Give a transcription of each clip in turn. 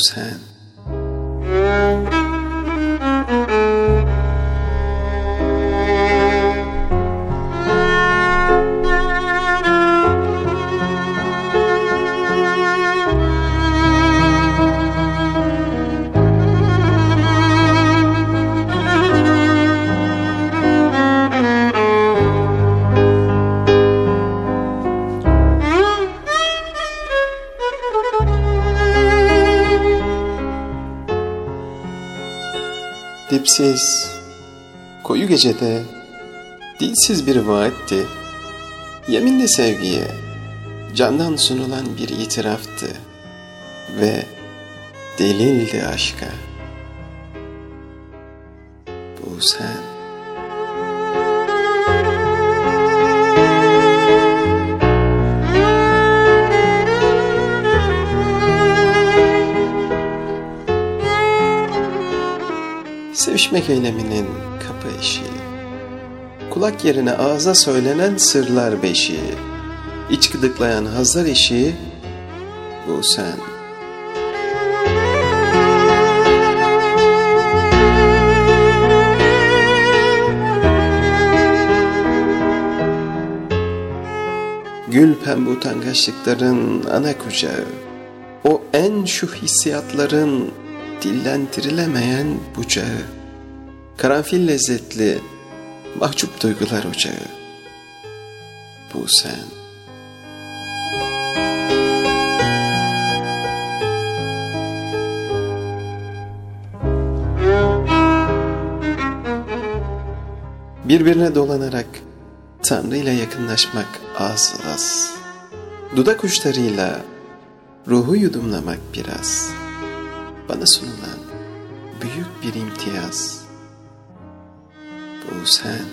sen. Dipsiz, koyu gecede dilsiz bir vaatti, yeminli sevgiye candan sunulan bir itiraftı ve delildi aşka. Bu sen. Sevişmek eyleminin kapı eşiği, kulak yerine ağza söylenen sırlar beşiği, iç gıdıklayan hazlar eşiği, bu sen. Gül pembe utangaçlıkların ana kucağı, o en şu hissiyatların dillendirilemeyen bucağı, karanfil lezzetli mahcup duygular ocağı, bu sen. Birbirine dolanarak Tanrı ile yakınlaşmak az az, dudak uçlarıyla ruhu yudumlamak biraz, bana sunulan büyük bir imtiyaz, bu sen.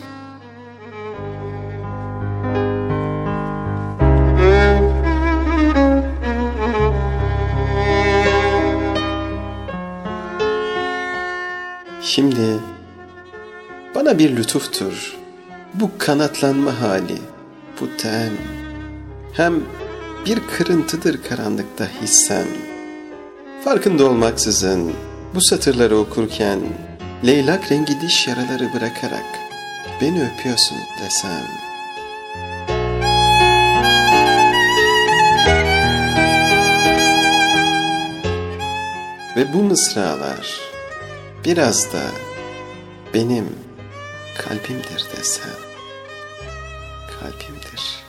Şimdi bana bir lütuftur bu kanatlanma hali, bu tem, hem bir kırıntıdır karanlıkta hissem. Farkında olmaksızın bu satırları okurken leylak rengi diş yaraları bırakarak beni öpüyorsun desem. Ve bu mısralar biraz da benim kalbimdir desem. Kalbimdir.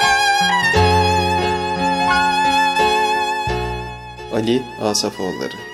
Ali Asafoğulları.